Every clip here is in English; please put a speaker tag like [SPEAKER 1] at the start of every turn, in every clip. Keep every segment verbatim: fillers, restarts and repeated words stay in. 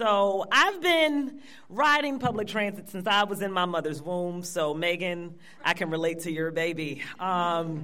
[SPEAKER 1] So I've been riding public transit since I was in my mother's womb. So Megan, I can relate to your baby. Um,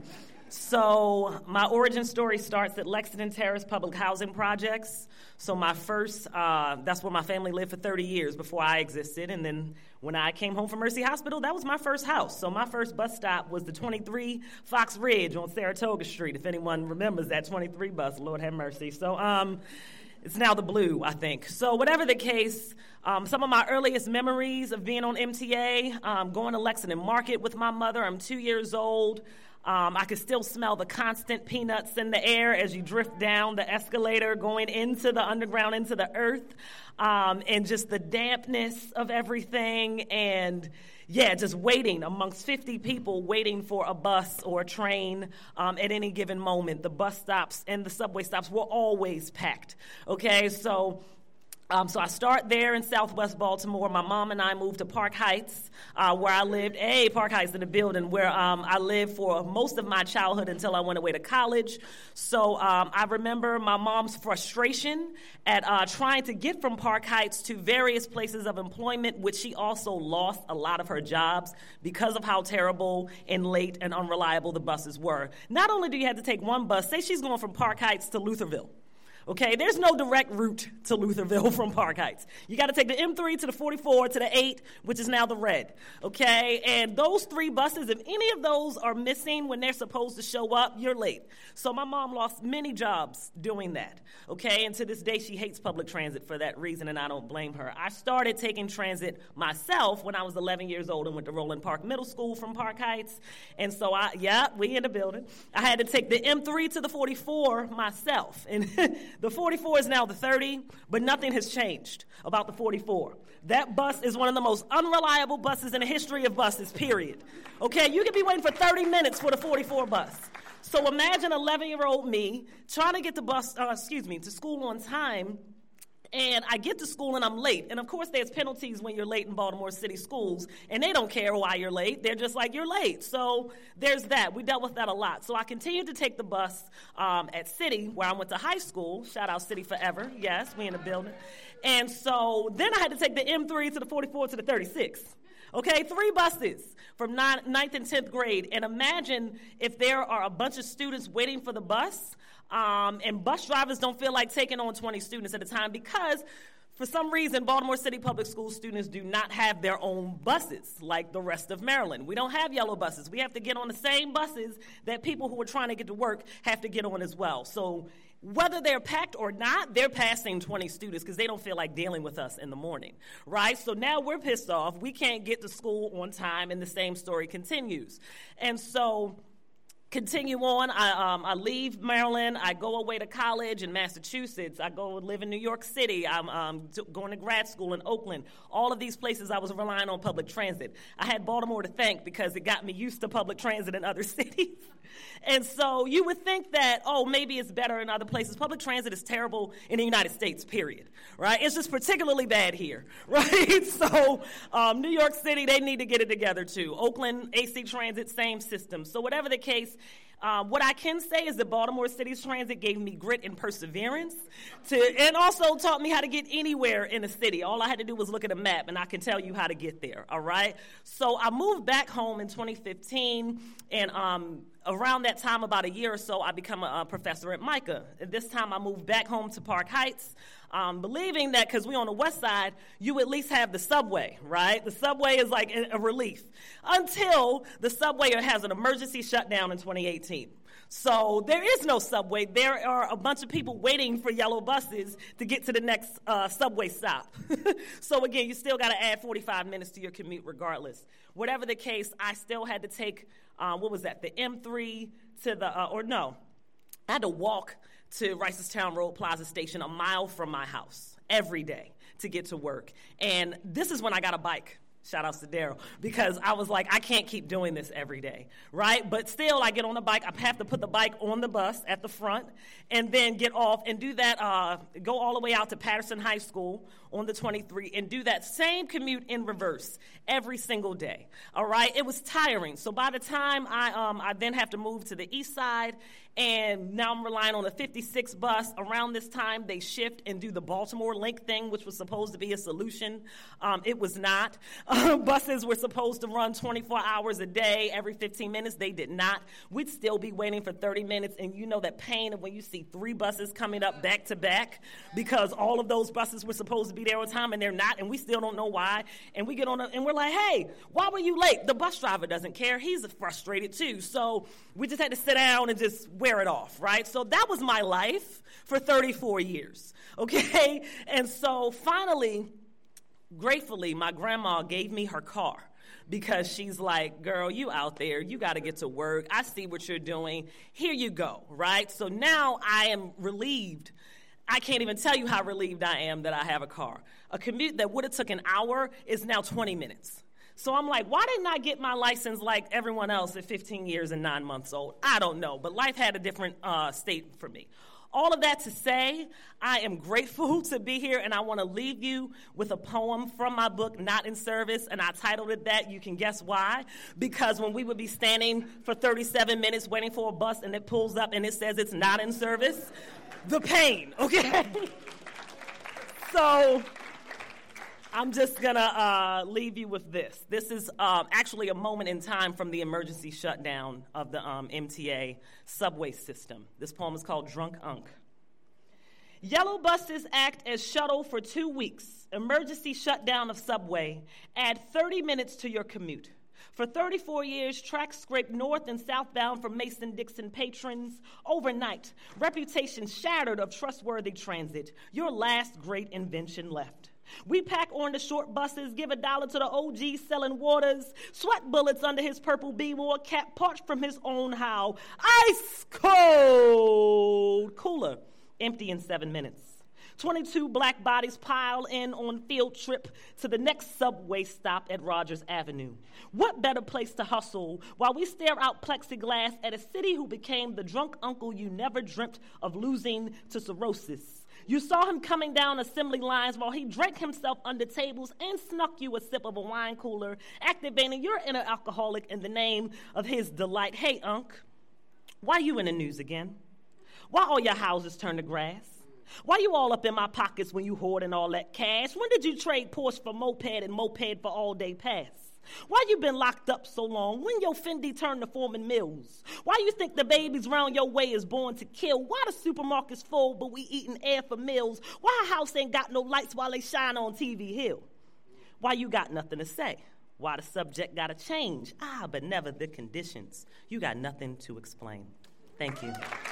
[SPEAKER 1] so my origin story starts at Lexington Terrace Public Housing Projects. So my first, uh, that's where my family lived for thirty years before I existed. And then when I came home from Mercy Hospital, that was my first house. So my first bus stop was the twenty-three Fox Ridge on Saratoga Street, if anyone remembers that twenty-three bus, Lord have mercy. So um, it's now the Blue, I think. So whatever the case, um, some of my earliest memories of being on M T A, um, going to Lexington Market with my mother. I'm two years old. Um, I could still smell the constant peanuts in the air as you drift down the escalator going into the underground, into the earth, um, and just the dampness of everything. And, yeah, just waiting amongst fifty people, waiting for a bus or a train um, at any given moment. The bus stops and the subway stops were always packed, okay? So... Um, so I start there in Southwest Baltimore. My mom and I moved to Park Heights, uh, where I lived. Hey, Park Heights in the building, where um, I lived for most of my childhood until I went away to college. So um, I remember my mom's frustration at uh, trying to get from Park Heights to various places of employment, which she also lost a lot of her jobs because of how terrible and late and unreliable the buses were. Not only do you have to take one bus, say she's going from Park Heights to Lutherville. Okay, there's no direct route to Lutherville from Park Heights. You got to take the M three to the forty-four to the eight, which is now the red. Okay, and those three buses, if any of those are missing when they're supposed to show up, you're late. So my mom lost many jobs doing that. Okay, and to this day, she hates public transit for that reason, and I don't blame her. I started taking transit myself when I was eleven years old and went to Roland Park Middle School from Park Heights. And so, I, yeah, we in the building. I had to take the M three to the forty-four myself. And the forty-four is now the thirty, but nothing has changed about the forty-four. That bus is one of the most unreliable buses in the history of buses, period. Okay, you could be waiting for thirty minutes for the forty-four bus. So imagine eleven-year-old me trying to get the bus, uh, excuse me, to school on time, and I get to school and I'm late. And of course, there's penalties when you're late in Baltimore City schools, and they don't care why you're late. They're just like, you're late. So there's that. We dealt with that a lot. So I continued to take the bus um, at City, where I went to high school. Shout out City Forever. Yes, we in the building. And so then I had to take the M three to the forty-four to the thirty-six. Okay, three buses from ninth and tenth grade. And imagine if there are a bunch of students waiting for the bus, um, and bus drivers don't feel like taking on twenty students at a time because for some reason, Baltimore City Public School students do not have their own buses like the rest of Maryland. We don't have yellow buses. We have to get on the same buses that people who are trying to get to work have to get on as well. So whether they're packed or not, they're passing twenty students because they don't feel like dealing with us in the morning, right? So now we're pissed off. We can't get to school on time, and the same story continues. And so continue on. I, um, I leave Maryland. I go away to college in Massachusetts. I go live in New York City. I'm um, going to grad school in Oakland. All of these places I was relying on public transit. I had Baltimore to thank because it got me used to public transit in other cities. And so you would think that, oh, maybe it's better in other places. Public transit is terrible in the United States, period, right? It's just particularly bad here, right? So um, New York City, they need to get it together, too. Oakland, A C Transit, same system. So whatever the case, Uh, what I can say is that Baltimore City's transit gave me grit and perseverance to, and also taught me how to get anywhere in the city. All I had to do was look at a map, and I can tell you how to get there, all right? So I moved back home in twenty fifteen, and um, around that time, about a year or so, I became a, a professor at MICA. At this time, I moved back home to Park Heights, um, believing that because we're on the west side, you at least have the subway, right? The subway is like a, a relief until the subway has an emergency shutdown in twenty eighteen. So there is no subway. There are a bunch of people waiting for yellow buses to get to the next uh, subway stop. So again, you still got to add forty-five minutes to your commute regardless. Whatever the case, I still had to take, uh, what was that, the M three to the, uh, or no, I had to walk to Ricestown Road Plaza Station a mile from my house every day to get to work. And this is when I got a bike. Shout out to Daryl, because I was like, I can't keep doing this every day, right? But still, I get on the bike. I have to put the bike on the bus at the front and then get off and do that, uh, go all the way out to Patterson High School on the twenty-three and do that same commute in reverse every single day, all right? It was tiring. So by the time I, um, I then have to move to the east side And now I'm relying on a fifty-six bus. Around this time, they shift and do the Baltimore Link thing, which was supposed to be a solution. Um, it was not. Uh, buses were supposed to run twenty-four hours a day, every fifteen minutes. They did not. We'd still be waiting for thirty minutes. And you know that pain of when you see three buses coming up back to back because all of those buses were supposed to be there on time and they're not, and we still don't know why. And we get on a, and we're like, hey, why were you late? The bus driver doesn't care. He's frustrated too. So we just had to sit down and just wear it off, right? So that was my life for thirty-four years, okay? And so finally, gratefully, my grandma gave me her car because she's like, girl, you out there, you got to get to work. I see what you're doing. Here you go, right? So now I am relieved. I can't even tell you how relieved I am that I have a car. A commute that would have took an hour is now twenty minutes. So I'm like, why didn't I get my license like everyone else at fifteen years and nine months old? I don't know, but life had a different uh, state for me. All of that to say, I am grateful to be here, and I want to leave you with a poem from my book, Not in Service, and I titled it that. You can guess why. Because when we would be standing for thirty-seven minutes waiting for a bus, and it pulls up and it says it's not in service, the pain, okay? So I'm just going to uh, leave you with this. This is um, actually a moment in time from the emergency shutdown of the um, M T A subway system. This poem is called Drunk Unc. Yellow buses act as shuttle for two weeks. Emergency shutdown of subway. Add thirty minutes to your commute. For thirty-four years, tracks scraped north and southbound for Mason-Dixon patrons. Overnight, reputation shattered of trustworthy transit. Your last great invention left. We pack on the short buses, give a dollar to the O G selling waters, sweat bullets under his purple B-War cap, parched from his own how. Ice cold cooler, empty in seven minutes. twenty-two black bodies pile in on field trip to the next subway stop at Rogers Avenue. What better place to hustle while we stare out plexiglass at a city who became the drunk uncle you never dreamt of losing to cirrhosis. You saw him coming down assembly lines while he drank himself under tables and snuck you a sip of a wine cooler, activating your inner alcoholic in the name of his delight. Hey, Unc, why you in the news again? Why all your houses turn to grass? Why you all up in my pockets when you hoarding all that cash? When did you trade Porsche for moped and moped for all-day pass? Why you been locked up so long? When your Fendi turned to Foreman Mills? Why you think the babies round your way is born to kill? Why the supermarket's full but we eating air for meals? Why a house ain't got no lights while they shine on T V Hill? Why you got nothing to say? Why the subject gotta change? Ah, but never the conditions. You got nothing to explain. Thank you.